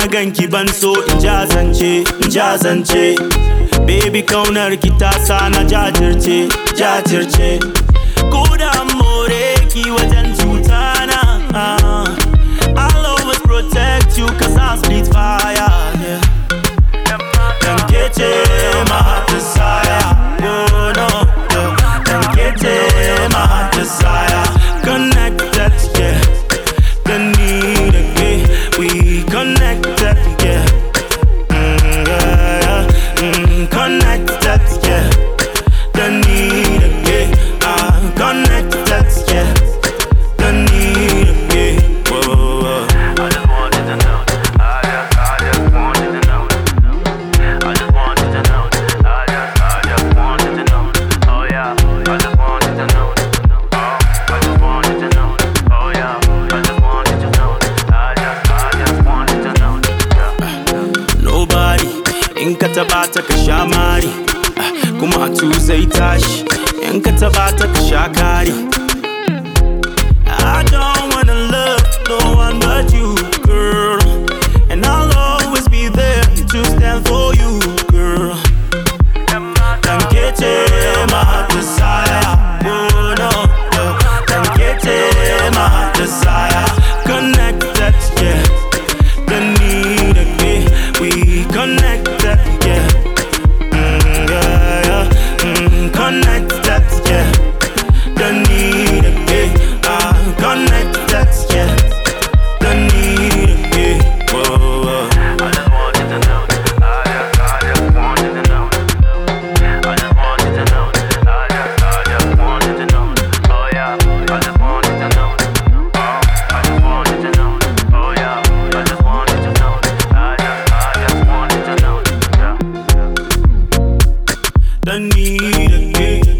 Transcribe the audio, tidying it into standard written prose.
ganki ban so in jazance. Baby kaunar ki ta sa na jajirce. Ko da more ki wajen cutana, I'll always protect you cause I split fire, yeah. Dan kece my heart desire, oh no, yeah. Dan kece my heart desire. Connected, yeah. The need again, we connected, yeah. Connected, yeah. The need again, connected, yeah. The need again, whoa. I just wanted to know. I just wanted to know. I just wanted to know. I just wanted to know. Oh yeah, I just wanted to know. I just wanted to know. Oh yeah, I just wanted to know. I just wanted to know. Yeah. Nobody in ka taba ta ka sha mari, kuma tu zai tashi in ka taba ta ka sha kari. I don't wanna love no one but you, girl, and I'll always be there to stand for you, girl. Dan kece my heart desire, oh no, yeah. Dan kece my heart desire. Connected, yeah. The need again, we connected, yeah. Connected, yeah. The need again, connected, yeah. The need again, whoa. I just wanted to know. I just wanted to know. I just wanted to know. I just wanted to know. Oh yeah, I just wanted to know. I just wanted to know. Oh yeah, I just wanted to know. I just wanted to know. Yeah. The need again.